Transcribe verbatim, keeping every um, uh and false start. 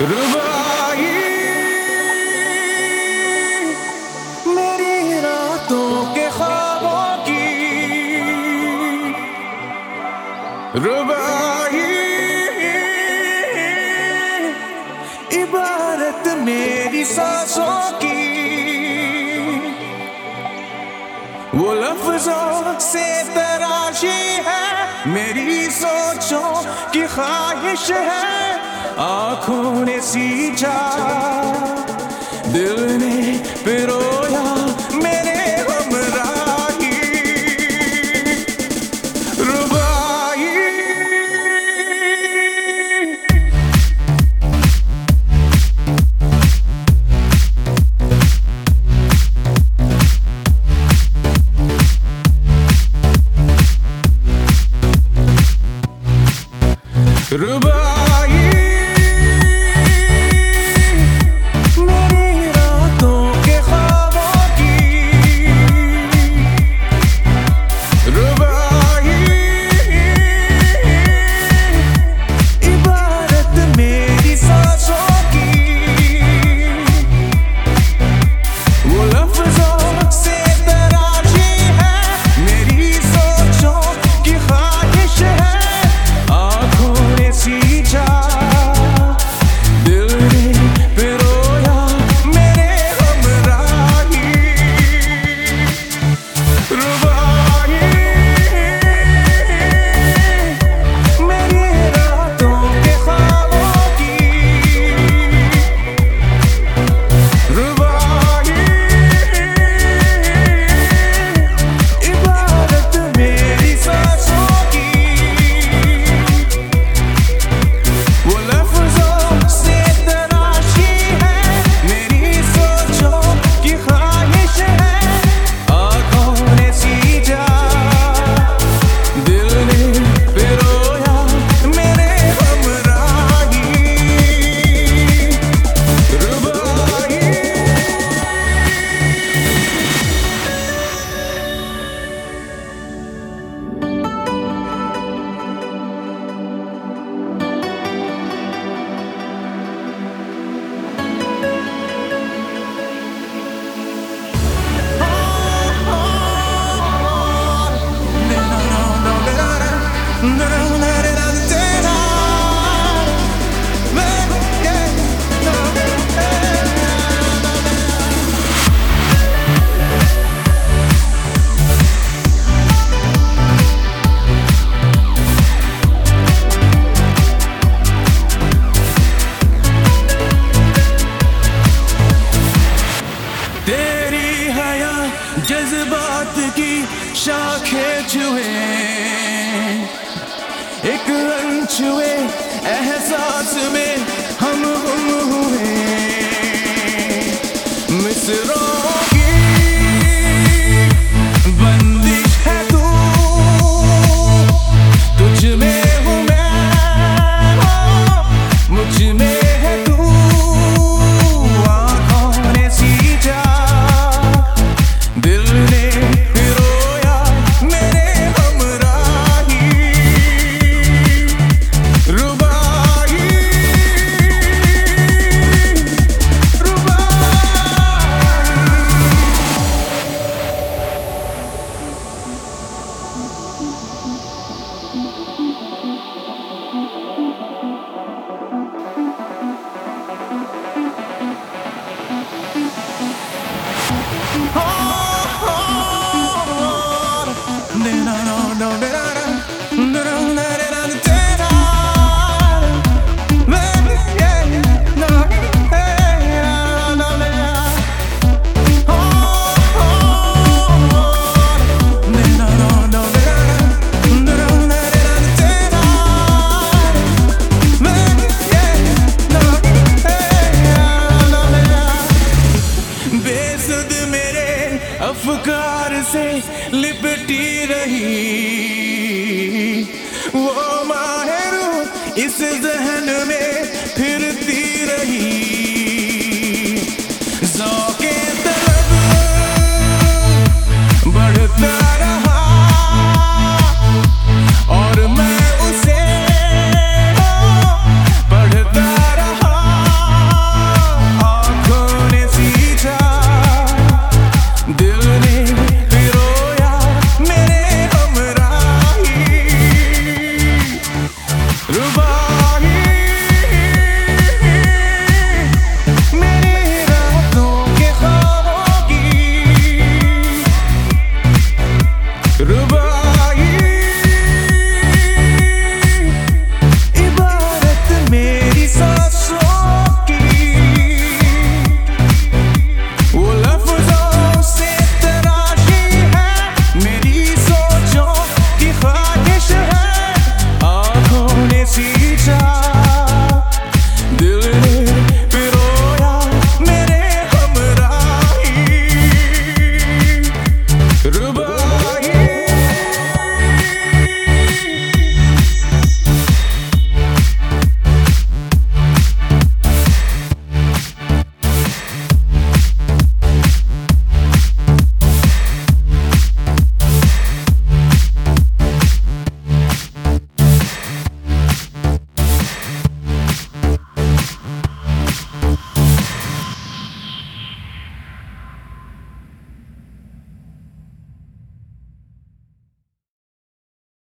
रुबाई मेरी रातों के ख्वाबों की, रुबाई इबारत मेरी सांसों की, वो लफ्जों से तराशी है मेरी सोचों की ख्वाहिश है। आँखों ने सींचा, दिल ने पिरोया मेरे हमराही, रुबाई रुबाई मेरी रातों के ख्वाबों की, रुबाई इबारत मेरी सांसों की, वो लफ्जों से तराशी है मेरी सोचों की ख्वाहिश है। सींचा, दिल ने पिरोया मेरे हमराही, रुबाई मेरी रातों के ख्वाबों की, रुबाई इबारत मेरी सांसों की, जज्बात की शाखें छुए, एक अनछुए एहसास में हम गुम हुए, मिसरों की बंदिश है तू, तुझ में हूँ मैं, मुझ में है तू, आँखों ने सींचा, दिल ने पिरोया मेरे हमराही, रुबाई रुबाई अफकार से लिप